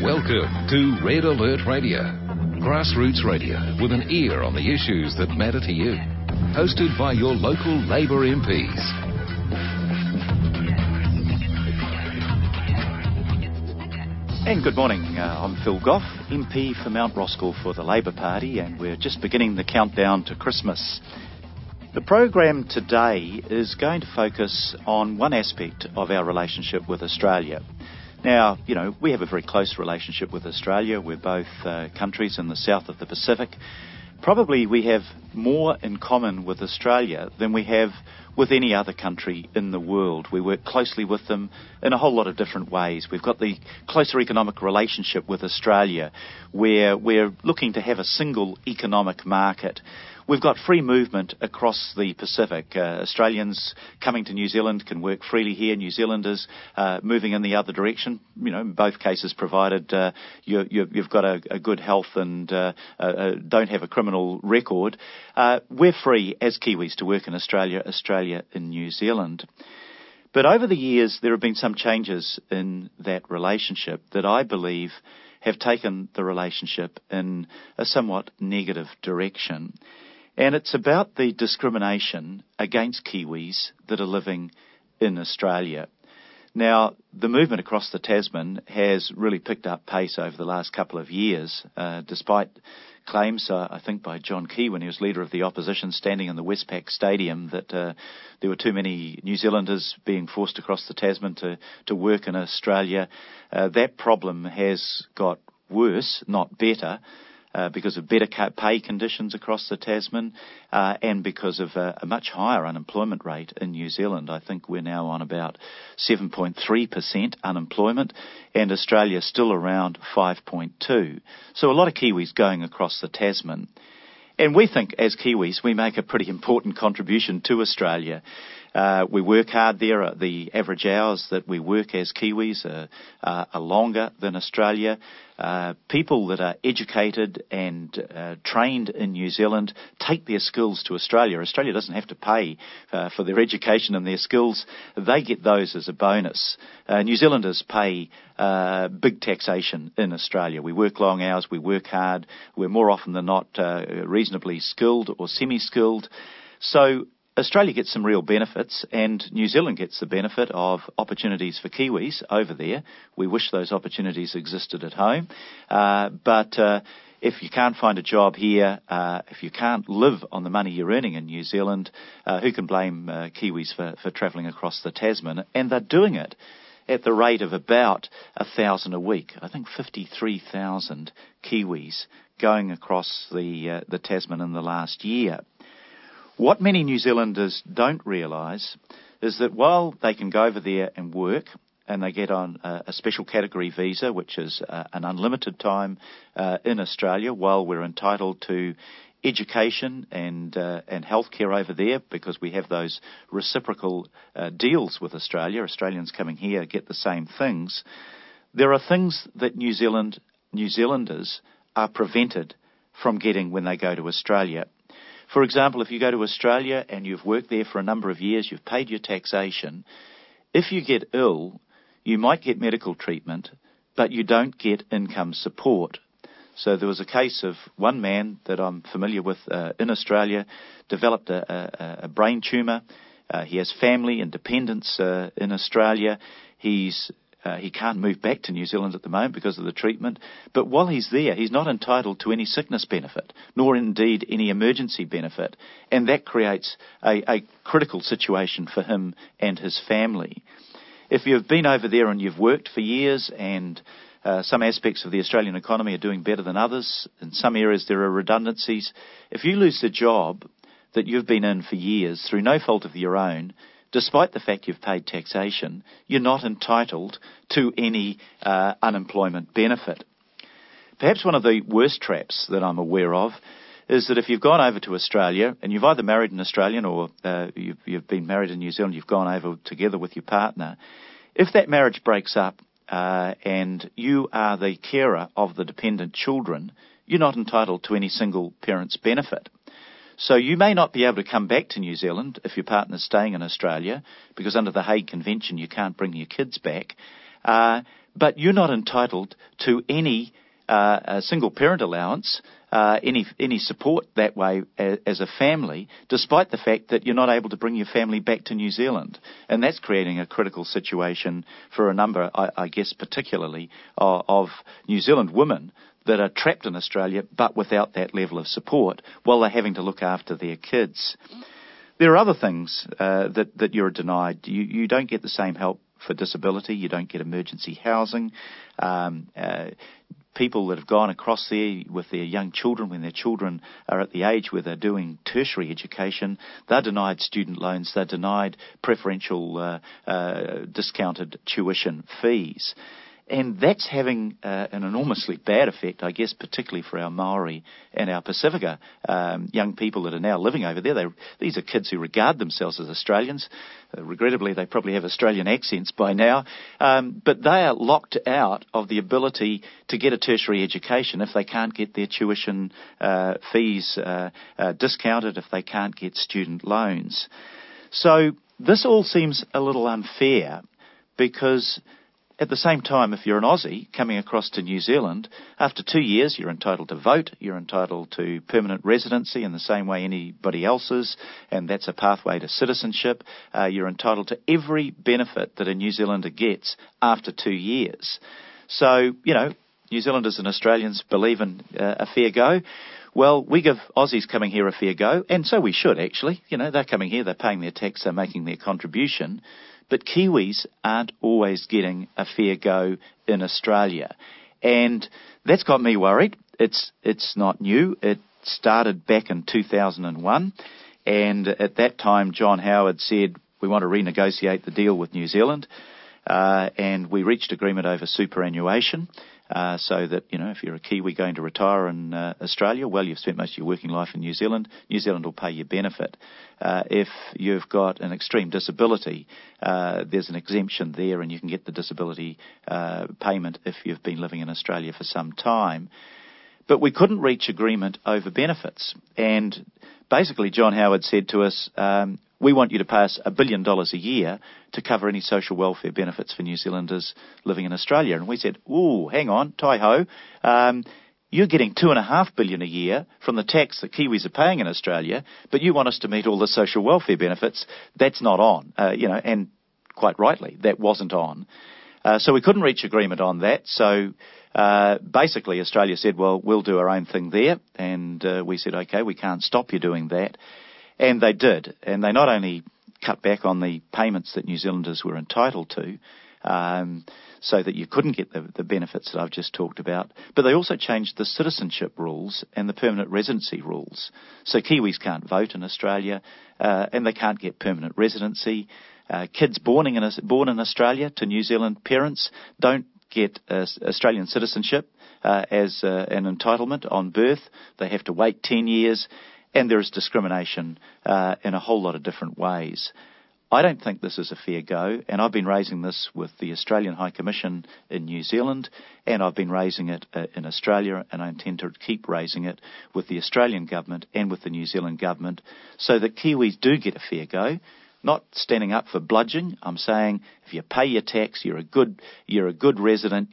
Welcome to Red Alert Radio, grassroots radio with an ear on the issues that matter to you. Hosted by your local Labour MPs. And good morning, I'm Phil Goff, MP for Mount Roskill for the Labour Party, and we're just beginning the countdown to Christmas. The program today is going to focus on one aspect of our relationship with Australia. Now, you know, we have a very close relationship with Australia. We're both countries in the south of the Pacific. Probably we have more in common with Australia than we have with any other country in the world. We work closely with them in a whole lot of different ways. We've got the closer economic relationship with Australia, where we're looking to have a single economic market. We've got free movement across the Pacific. Australians coming to New Zealand can work freely here. New Zealanders moving in the other direction, you know, in both cases provided you've got a good health and don't have a criminal record. We're free as Kiwis to work in Australia, Australia in New Zealand. But over the years, there have been some changes in that relationship that I believe have taken the relationship in a somewhat negative direction. And it's about the discrimination against Kiwis that are living in Australia. Now, the movement across the Tasman has really picked up pace over the last couple of years, despite claims, I think, by John Key when he was leader of the opposition, standing in the Westpac Stadium, that there were too many New Zealanders being forced across the Tasman to work in Australia. That problem has got worse, not better, because of better pay conditions across the Tasman and because of a much higher unemployment rate in New Zealand. I think we're now on about 7.3% unemployment, and Australia's still around 5.2%. So a lot of Kiwis going across the Tasman. And we think, as Kiwis, we make a pretty important contribution to Australia. We work hard there. The average hours that we work as Kiwis are longer than Australia. People that are educated and trained in New Zealand take their skills to Australia. Australia doesn't have to pay for their education and their skills. They get those as a bonus. New Zealanders pay big taxation in Australia. We work long hours. We work hard. We're more often than not reasonably skilled or semi-skilled. So Australia gets some real benefits, and New Zealand gets the benefit of opportunities for Kiwis over there. We wish those opportunities existed at home. But if you can't find a job here, if you can't live on the money you're earning in New Zealand, who can blame Kiwis for travelling across the Tasman? And they're doing it at the rate of about 1,000 a week. I think 53,000 Kiwis going across the Tasman in the last year. What many New Zealanders don't realise is that while they can go over there and work, and they get on a special category visa, which is an unlimited time in Australia, while we're entitled to education and healthcare over there, because we have those reciprocal deals with Australia. Australians coming here get the same things. There are things that New Zealanders are prevented from getting when they go to Australia. For example, if you go to Australia and you've worked there for a number of years, you've paid your taxation, if you get ill, you might get medical treatment, but you don't get income support. So there was a case of one man that I'm familiar with in Australia, developed a brain tumour. He has family and dependents in Australia. He can't move back to New Zealand at the moment because of the treatment. But while he's there, he's not entitled to any sickness benefit, nor indeed any emergency benefit. And that creates a critical situation for him and his family. If you've been over there and you've worked for years, and some aspects of the Australian economy are doing better than others, in some areas there are redundancies, if you lose the job that you've been in for years through no fault of your own, despite the fact you've paid taxation, you're not entitled to any unemployment benefit. Perhaps one of the worst traps that I'm aware of is that if you've gone over to Australia and you've either married an Australian or you've been married in New Zealand, you've gone over together with your partner, if that marriage breaks up and you are the carer of the dependent children, you're not entitled to any single parent's benefit. So you may not be able to come back to New Zealand if your partner's staying in Australia, because under the Hague Convention you can't bring your kids back. but you're not entitled to any single parent allowance, any support that way as a family, despite the fact that you're not able to bring your family back to New Zealand. And that's creating a critical situation for a number, I guess particularly, of New Zealand women that are trapped in Australia but without that level of support while they're having to look after their kids. There are other things that you're denied. You don't get the same help for disability. You don't get emergency housing. People that have gone across there with their young children, when their children are at the age where they're doing tertiary education, they're denied student loans. They're denied preferential discounted tuition fees. And that's having an enormously bad effect, I guess, particularly for our Maori and our Pacifica young people that are now living over there. These are kids who regard themselves as Australians. Regrettably, they probably have Australian accents by now. But they are locked out of the ability to get a tertiary education if they can't get their tuition fees discounted, if they can't get student loans. So this all seems a little unfair because at the same time, if you're an Aussie coming across to New Zealand, after 2 years you're entitled to vote, you're entitled to permanent residency in the same way anybody else is, and that's a pathway to citizenship. You're entitled to every benefit that a New Zealander gets after 2 years. So, New Zealanders and Australians believe in a fair go. Well, we give Aussies coming here a fair go, and so we should actually. They're coming here, they're paying their tax, they're making their contribution. But Kiwis aren't always getting a fair go in Australia. And that's got me worried. It's not new. It started back in 2001. And at that time, John Howard said, we want to renegotiate the deal with New Zealand. And we reached agreement over superannuation. So that, if you're a Kiwi going to retire in Australia, well, you've spent most of your working life in New Zealand will pay your benefit. If you've got an extreme disability, there's an exemption there and you can get the disability payment if you've been living in Australia for some time. But we couldn't reach agreement over benefits. And basically, John Howard said to us, we want you to pay us $1 billion a year to cover any social welfare benefits for New Zealanders living in Australia. And we said, ooh, hang on, tai-ho. You're getting $2.5 billion a year from the tax that Kiwis are paying in Australia, but you want us to meet all the social welfare benefits. That's not on, and quite rightly, that wasn't on. So we couldn't reach agreement on that. So basically, Australia said, well, we'll do our own thing there. And we said, okay, we can't stop you doing that. And they did. And they not only cut back on the payments that New Zealanders were entitled to, so that you couldn't get the benefits that I've just talked about, but they also changed the citizenship rules and the permanent residency rules. So Kiwis can't vote in Australia, and they can't get permanent residency. Kids born in Australia to New Zealand parents don't get Australian citizenship as an entitlement on birth. They have to wait 10 years. And there is discrimination in a whole lot of different ways. I don't think this is a fair go, and I've been raising this with the Australian High Commission in New Zealand, and I've been raising it in Australia, and I intend to keep raising it with the Australian government and with the New Zealand government, so that Kiwis do get a fair go. Not standing up for bludgeoning. I'm saying if you pay your tax, you're a good resident,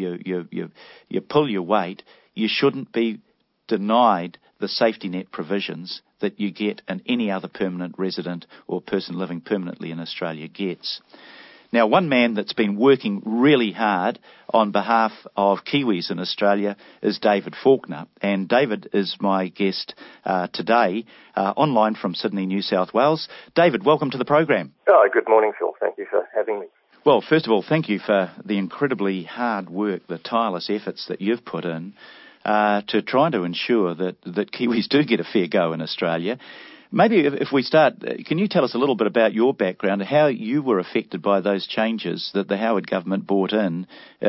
you pull your weight, you shouldn't be denied the safety net provisions that you get and any other permanent resident or person living permanently in Australia gets. Now, one man that's been working really hard on behalf of Kiwis in Australia is David Faulkner. And David is my guest today, online from Sydney, New South Wales. David, welcome to the program. Oh, good morning, Phil. Thank you for having me. Well, first of all, thank you for the incredibly hard work, the tireless efforts that you've put in to try to ensure that Kiwis do get a fair go in Australia. Maybe if we start, can you tell us a little bit about your background, how you were affected by those changes that the Howard government brought in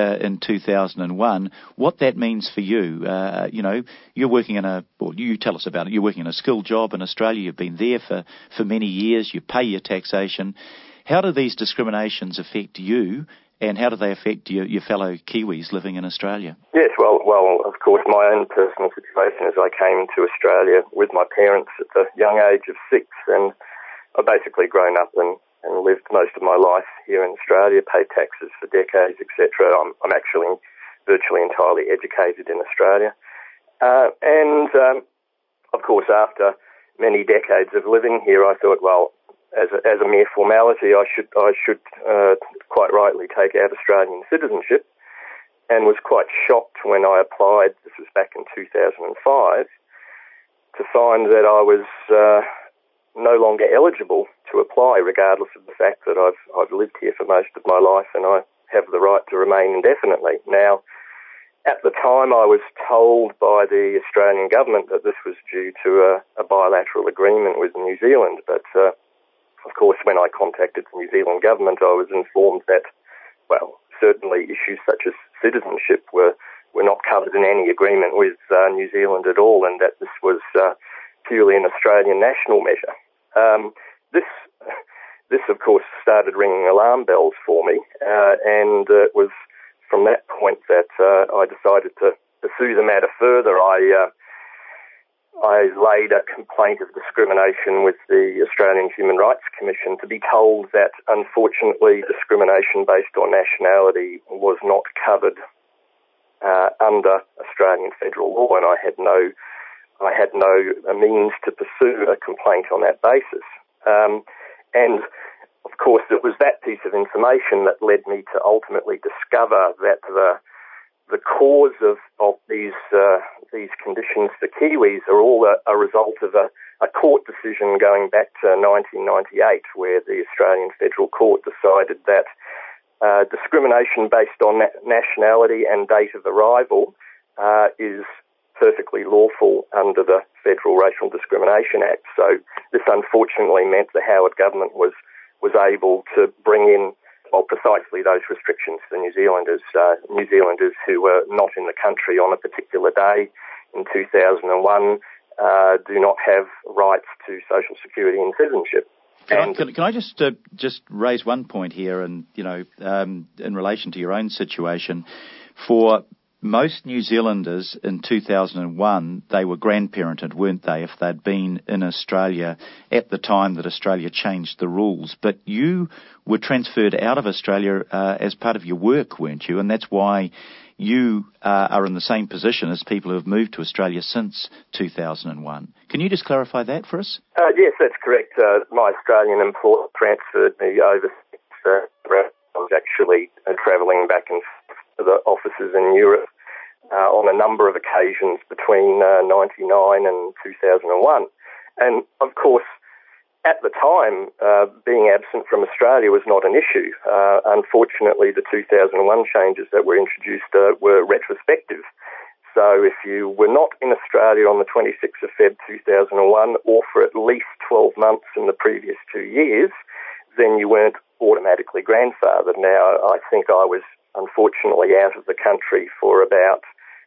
2001, what that means for you? You're working you tell us about it, you're working in a skilled job in Australia, you've been there for many years, you pay your taxation. How do these discriminations affect you, and how do they affect your fellow Kiwis living in Australia? Yes, well, of course, my own personal situation is I came to Australia with my parents at the young age of 6, and I've basically grown up and and lived most of my life here in Australia, paid taxes for decades, etc. I'm actually virtually entirely educated in Australia. Of course, after many decades of living here, I thought, well, as a mere formality, I should quite rightly take out Australian citizenship, and was quite shocked when I applied, this was back in 2005, to find that I was no longer eligible to apply, regardless of the fact that I've lived here for most of my life and I have the right to remain indefinitely. Now, at the time, I was told by the Australian government that this was due to a bilateral agreement with New Zealand, but of course, when I contacted the New Zealand government, I was informed that, well, certainly issues such as citizenship were not covered in any agreement with New Zealand at all, and that this was purely an Australian national measure. This, of course, started ringing alarm bells for me, and it was from that point that I decided to pursue the matter further. I laid a complaint of discrimination with the Australian Human Rights Commission, to be told that, unfortunately, discrimination based on nationality was not covered under Australian federal law, and I had no means to pursue a complaint on that basis. And of course, it was that piece of information that led me to ultimately discover that the cause of these conditions for Kiwis are all a result of a court decision going back to 1998, where the Australian Federal Court decided that discrimination based on nationality and date of arrival is perfectly lawful under the Federal Racial Discrimination Act. So this unfortunately meant the Howard government was able to bring in, well, precisely those restrictions for New Zealanders who were not in the country on a particular day in 2001 do not have rights to social security and citizenship. Can I just raise one point here, and in relation to your own situation, for most New Zealanders in 2001, they were grandparented, weren't they, if they'd been in Australia at the time that Australia changed the rules. But you were transferred out of Australia as part of your work, weren't you? And that's why you are in the same position as people who have moved to Australia since 2001. Can you just clarify that for us? Yes, that's correct. My Australian employer transferred me overseas. I was actually travelling back and forth to the offices in Europe on a number of occasions between 1999 and 2001. And, of course, at the time, being absent from Australia was not an issue. Unfortunately, the 2001 changes that were introduced were retrospective. So if you were not in Australia on the 26th of Feb 2001 or for at least 12 months in the previous 2 years, then you weren't automatically grandfathered. Now, I think I was unfortunately out of the country for about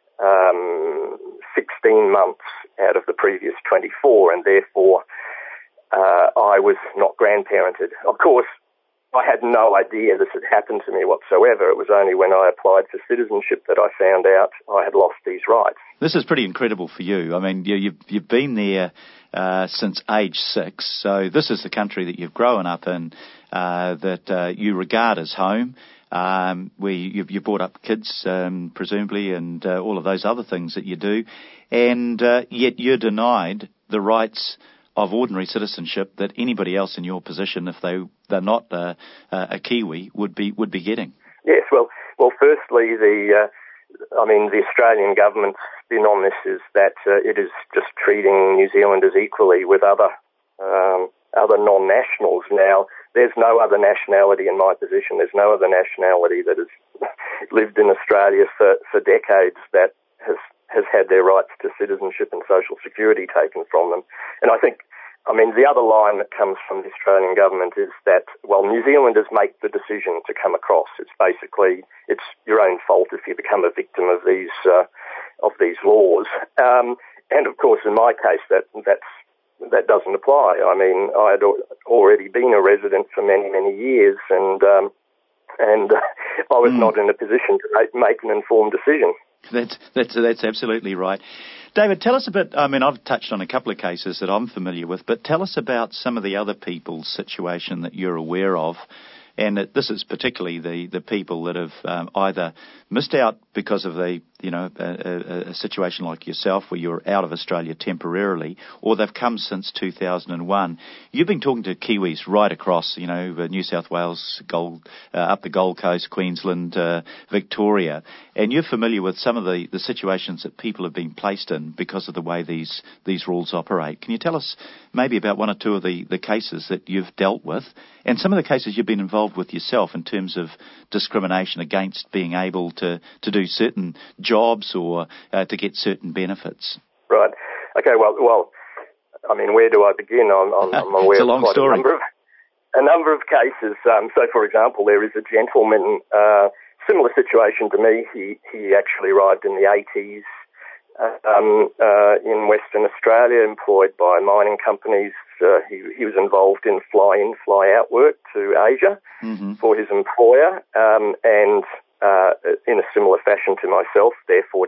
16 months out of the previous 24, and therefore I was not grandparented. Of course, I had no idea this had happened to me whatsoever. It was only when I applied for citizenship that I found out I had lost these rights. This is pretty incredible for you. I mean, you've been there since age 6, so this is the country that you've grown up in, that you regard as home, where you brought up kids, presumably, and all of those other things that you do, and yet you're denied the rights of ordinary citizenship that anybody else in your position, if they're not a Kiwi, would be getting. Yes, well, firstly, the Australian government's spin on this is that it is just treating New Zealanders equally with other non-nationals. Now, there's no other nationality in my position. There's no other nationality that has lived in Australia for decades that has had their rights to citizenship and social security taken from them. And I think, the other line that comes from the Australian government is that, well, New Zealanders make the decision to come across. It's your own fault if you become a victim of these laws. And of course, in my case, that doesn't apply. I had already been a resident for many, many years, and I was not in a position to make an informed decision. That's absolutely right. David, tell us a bit, I've touched on a couple of cases that I'm familiar with, but tell us about some of the other people's situation that you're aware of. And this is particularly the people that have either missed out because of a situation like yourself where you're out of Australia temporarily, or they've come since 2001. You've been talking to Kiwis right across, New South Wales, up the Gold Coast, Queensland, Victoria, and you're familiar with some of the situations that people have been placed in because of the way these rules operate. Can you tell us maybe about one or two of the cases that you've dealt with, and some of the cases you've been involved with yourself in terms of discrimination against being able to do certain jobs or to get certain benefits? Right. Okay. Well. Where do I begin? I'm aware it's a long of story. A number of cases. So, for example, there is a gentleman, similar situation to me. He actually arrived in the 80s in Western Australia, employed by mining companies. He was involved in fly-in, fly-out work to Asia for his employer, and in a similar fashion to myself, therefore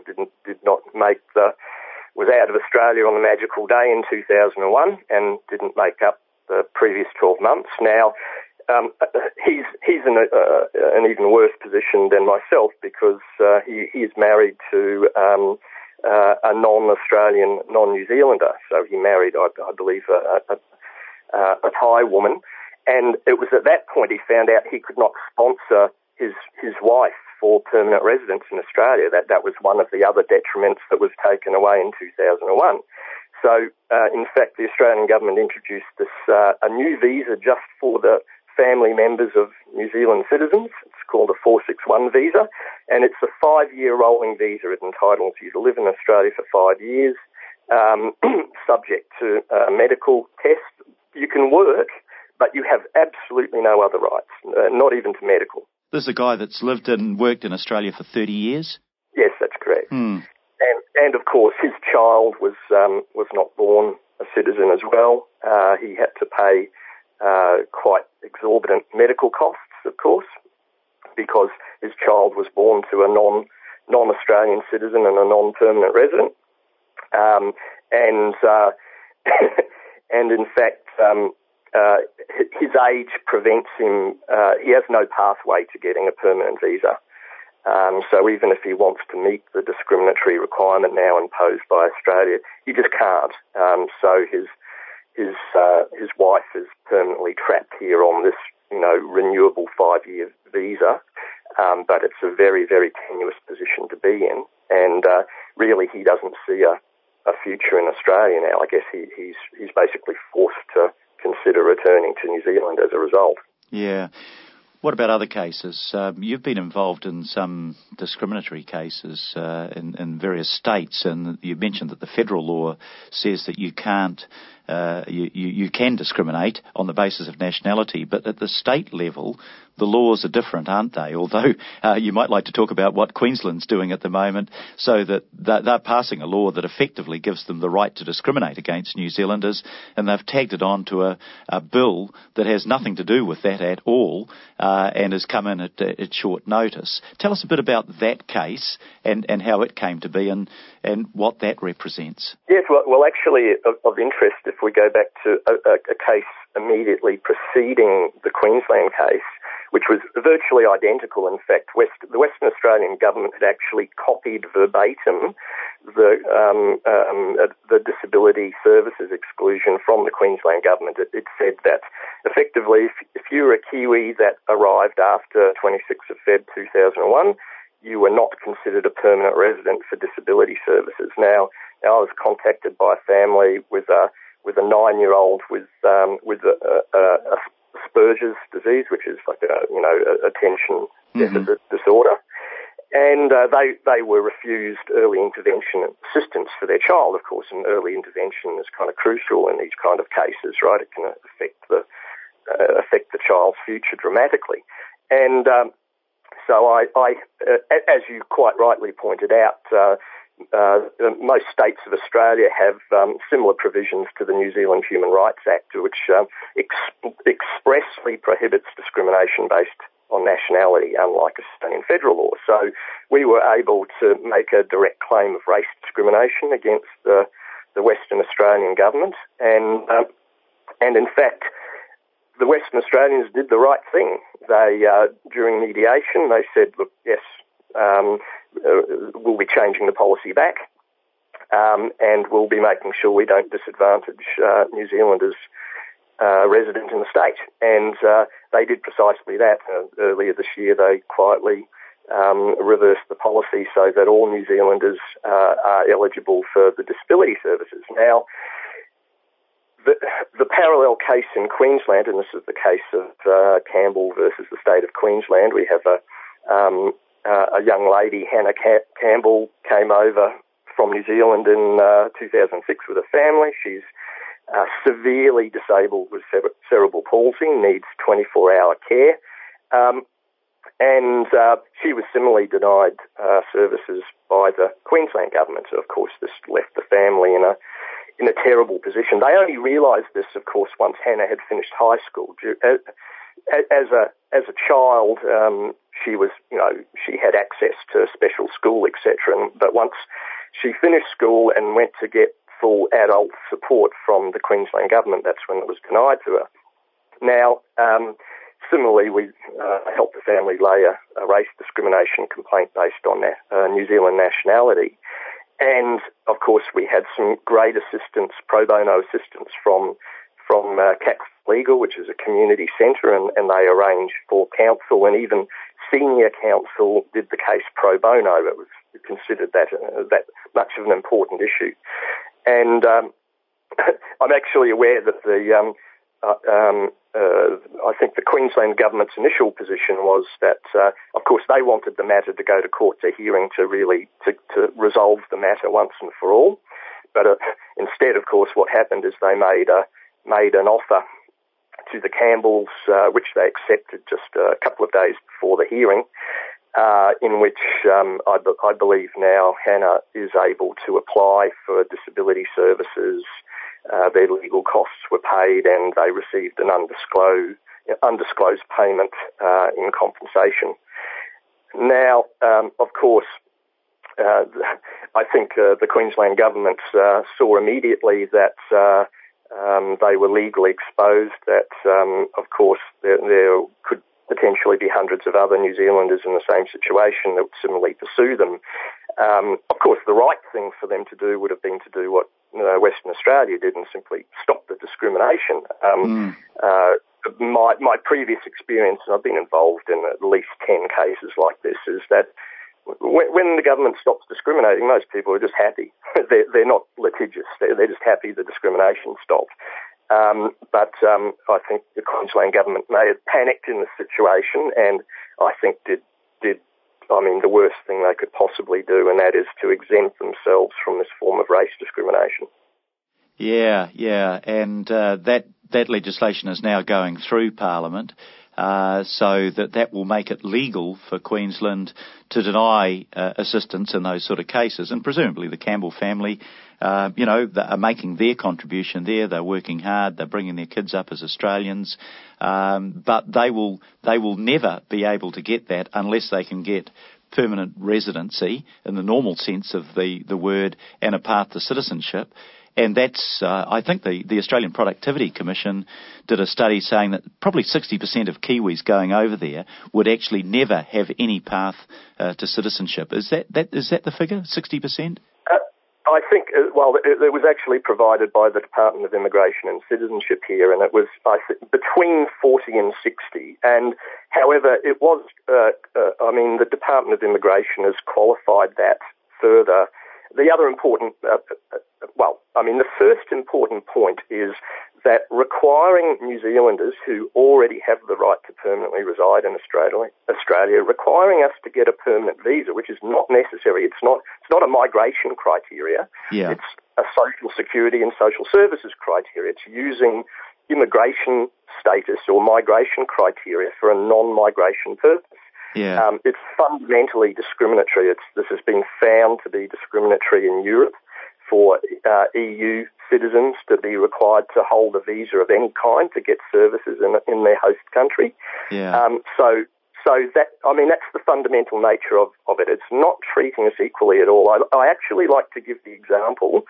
was out of Australia on the magical day in 2001 and didn't make up the previous 12 months. Now, he's in an even worse position than myself because he is married to a non-Australian, non-New Zealander. So he married, I believe, a Thai woman. And it was at that point he found out he could not sponsor his wife for permanent residence in Australia. That was one of the other detriments that was taken away in 2001. So, in fact, the Australian government introduced a new visa just for the family members of New Zealand citizens. It's called a 461 visa, and it's a 5-year rolling visa. It entitles you to live in Australia for 5 years, subject to a medical test. You can work, but you have absolutely no other rights, not even to medical. This is a guy that's lived and worked in Australia for 30 years? Yes, that's correct. And of course, his child was not born a citizen as well. He had to pay quite exorbitant medical costs, of course, because his child was born to a non-Australian citizen and a non-permanent resident. And in fact, his age prevents him, he has no pathway to getting a permanent visa. So even if he wants to meet the discriminatory requirement now imposed by Australia, he just can't. So his wife is permanently trapped here on this, renewable 5-year visa. But it's a very, very tenuous position to be in. And really he doesn't see a future in Australia now. I guess he's basically forced to consider returning to New Zealand as a result. Yeah. What about other cases? You've been involved in some discriminatory cases in various states, and you mentioned that the federal law says that you can't, you can discriminate on the basis of nationality, but at the state level, the laws are different, aren't they? Although you might like to talk about what Queensland's doing at the moment, so that they're passing a law that effectively gives them the right to discriminate against New Zealanders, and they've tagged it on to a bill that has nothing to do with that at all, and has come in at short notice. Tell us a bit about that case and how it came to be and what that represents. Yes, well actually, of interest, if we go back to a case immediately preceding the Queensland case, which was virtually identical. In fact, the Western Australian government had actually copied verbatim the disability services exclusion from the Queensland government. It said that effectively, if you were a Kiwi that arrived after 26th of Feb 2001, you were not considered a permanent resident for disability services. Now I was contacted by a family with a 9-year-old with Asperger's disease, which is like attention deficit disorder, and they were refused early intervention assistance for their child. Of course, and early intervention is kind of crucial in these kind of cases, right? It can affect the child's future dramatically, and so I, as you quite rightly pointed out. Most states of Australia have similar provisions to the New Zealand Human Rights Act, which expressly prohibits discrimination based on nationality, unlike Australian federal law. So we were able to make a direct claim of race discrimination against the Western Australian government, and in fact, the Western Australians did the right thing. They, during mediation, they said, look, yes, we'll be changing the policy back, and we'll be making sure we don't disadvantage New Zealanders resident in the state. And they did precisely that. Earlier this year, they quietly reversed the policy so that all New Zealanders are eligible for the disability services. Now, the parallel case in Queensland, and this is the case of Campbell versus the state of Queensland, we have a young lady, Hannah Campbell, came over from New Zealand in 2006 with a family. She's severely disabled with cerebral palsy, needs 24-hour care, and she was similarly denied services by the Queensland government. So, of course, this left the family in a terrible position. They only realised this, of course, once Hannah had finished high school. As a child, she was, she had access to special school, etc. But once she finished school and went to get full adult support from the Queensland government, that's when it was denied to her. Now, similarly, we helped the family lay a race discrimination complaint based on New Zealand nationality. And, of course, we had some great assistance, pro bono assistance from CACS Legal, which is a community centre, and they arranged for counsel, and even senior counsel did the case pro bono. It was considered that much of an important issue. And I'm actually aware that I think the Queensland government's initial position was that, of course, they wanted the matter to go to court to hearing to resolve the matter once and for all. But instead, of course, what happened is they made an offer to the Campbells, which they accepted just a couple of days before the hearing, in which I believe now Hannah is able to apply for disability services. Their legal costs were paid, and they received an undisclosed payment in compensation. Now, of course, I think the Queensland government saw immediately that they were legally exposed, that, of course, there could potentially be hundreds of other New Zealanders in the same situation that would similarly pursue them. Of course, the right thing for them to do would have been to do what Western Australia did and simply stop the discrimination. My previous experience, and I've been involved in at least 10 cases like this, is that when the government stops discriminating, most people are just happy. They're not litigious. They're just happy the discrimination stopped. But I think the Queensland government may have panicked in the situation, and I think did the worst thing they could possibly do, and that is to exempt themselves from this form of race discrimination. Yeah, and that legislation is now going through Parliament, so that will make it legal for Queensland to deny assistance in those sort of cases. And presumably the Campbell family, they are making their contribution there. They're working hard. They're bringing their kids up as Australians, but they will never be able to get that unless they can get permanent residency in the normal sense of the word and a path to citizenship. And that's, I think the Australian Productivity Commission did a study saying that probably 60% of Kiwis going over there would actually never have any path to citizenship. Is that the figure, 60%? I think, it was actually provided by the Department of Immigration and Citizenship here, and it was, I think, between 40 and 60. And, however, it was, the Department of Immigration has qualified that further. The other important, the first important point is that requiring New Zealanders who already have the right to permanently reside in Australia, requiring us to get a permanent visa, which is not necessary. It's not a migration criteria. Yeah. It's a social security and social services criteria. It's using immigration status or migration criteria for a non-migration purpose. Yeah. It's fundamentally discriminatory. This has been found to be discriminatory in Europe for EU citizens to be required to hold a visa of any kind to get services in their host country. Yeah. that's the fundamental nature of it. It's not treating us equally at all. I actually like to give the example.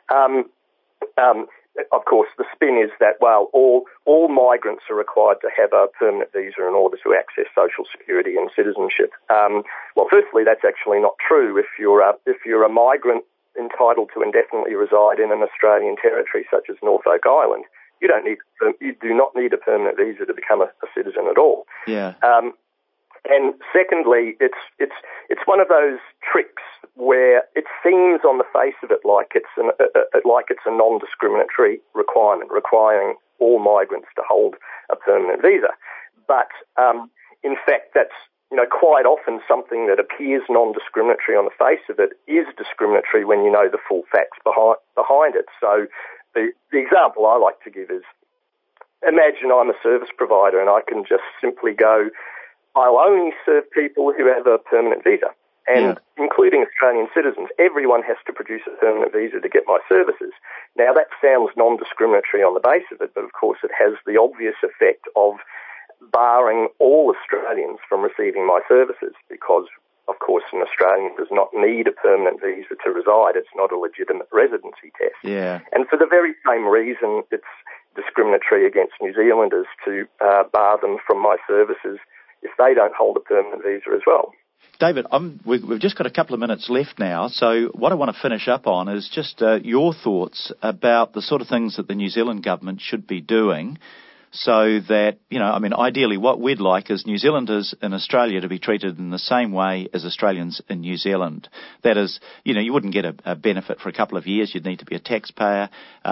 Of course, the spin is that, well, all migrants are required to have a permanent visa in order to access social security and citizenship. Well, firstly, that's actually not true. If you're a migrant entitled to indefinitely reside in an Australian territory such as Norfolk Island, you do not need a permanent visa to become a citizen at all. Yeah. And secondly, it's one of those tricks where it seems on the face of it like it's a non-discriminatory requirement, requiring all migrants to hold a permanent visa. But in fact, that's quite often something that appears non-discriminatory on the face of it is discriminatory when you know the full facts behind it. So the example I like to give is, imagine I'm a service provider and I can just simply go, I'll only serve people who have a permanent visa, and including Australian citizens. Everyone has to produce a permanent visa to get my services. Now, that sounds non-discriminatory on the base of it, but of course it has the obvious effect of barring all Australians from receiving my services because, of course, an Australian does not need a permanent visa to reside. It's not a legitimate residency test. Yeah. And for the very same reason, it's discriminatory against New Zealanders to bar them from my services if they don't hold a permanent visa as well. David, we've just got a couple of minutes left now, so what I want to finish up on is just your thoughts about the sort of things that the New Zealand government should be doing so that, ideally what we'd like is New Zealanders in Australia to be treated in the same way as Australians in New Zealand. That is, you wouldn't get a benefit for a couple of years. You'd need to be a taxpayer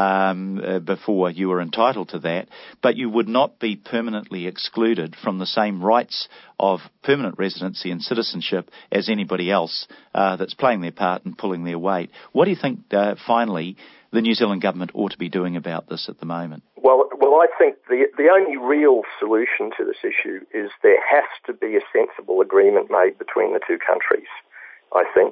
before you were entitled to that. But you would not be permanently excluded from the same rights of permanent residency and citizenship as anybody else that's playing their part and pulling their weight. What do you think, finally, the New Zealand government ought to be doing about this at the moment? Well, I think the only real solution to this issue is there has to be a sensible agreement made between the two countries. I think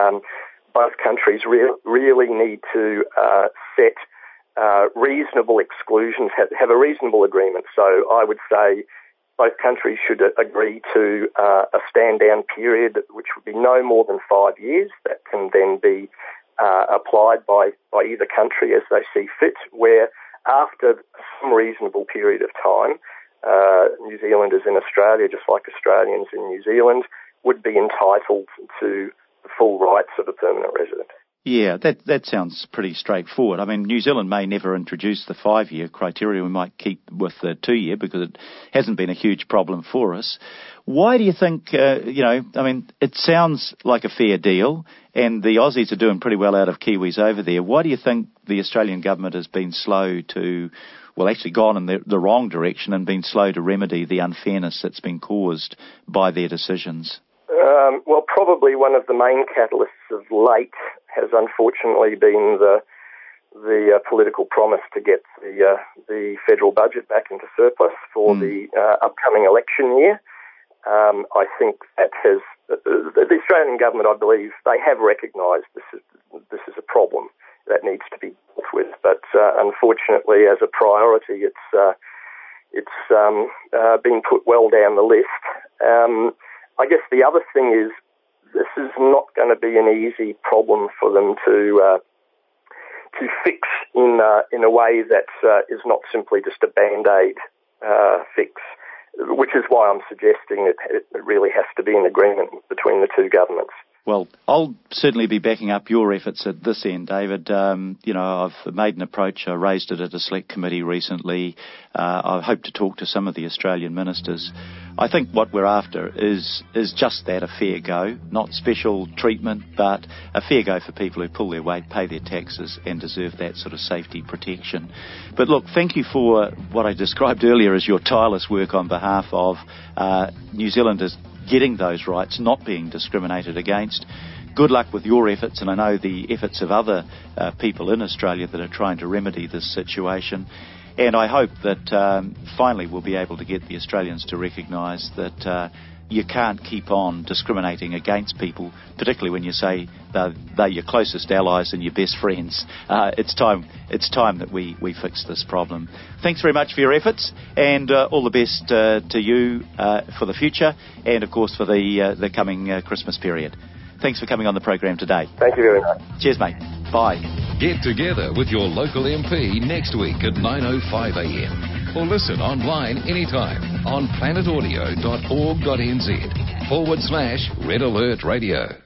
both countries really need to set reasonable exclusions, have a reasonable agreement. So I would say both countries should agree to a stand-down period which would be no more than 5 years that can then be applied by either country as they see fit, where after some reasonable period of time, New Zealanders in Australia, just like Australians in New Zealand, would be entitled to the full rights of a permanent resident. Yeah, that sounds pretty straightforward. I mean, New Zealand may never introduce the 5-year criteria. We might keep with the 2-year because it hasn't been a huge problem for us. Why do you think, it sounds like a fair deal, and the Aussies are doing pretty well out of Kiwis over there. Why do you think the Australian government has been slow to, actually gone in the wrong direction and been slow to remedy the unfairness that's been caused by their decisions? Probably one of the main catalysts of late has unfortunately been the political promise to get the federal budget back into surplus for the upcoming election year. I think that has the Australian government, I believe, they have recognised this is a problem that needs to be dealt with. But unfortunately, as a priority, it's been put well down the list. I guess the other thing is this is not going to be an easy problem for them to fix in a way that is not simply just a band-aid fix, which is why I'm suggesting it really has to be an agreement between the two governments. Well, I'll certainly be backing up your efforts at this end, David. I've made an approach. I raised it at a select committee recently. I hope to talk to some of the Australian ministers. I think what we're after is just that, a fair go, not special treatment, but a fair go for people who pull their weight, pay their taxes and deserve that sort of safety protection. But look, thank you for what I described earlier as your tireless work on behalf of New Zealanders getting those rights, not being discriminated against. Good luck with your efforts, and I know the efforts of other people in Australia that are trying to remedy this situation. And I hope that finally we'll be able to get the Australians to recognise that you can't keep on discriminating against people, particularly when you say they're your closest allies and your best friends. It's time that we fix this problem. Thanks very much for your efforts, and all the best to you for the future, and of course for the coming Christmas period. Thanks for coming on the program today. Thank you very much. Cheers, mate. Bye. Get together with your local MP next week at 9:05 a.m. or listen online anytime on planetaudio.org.nz/Red Alert Radio.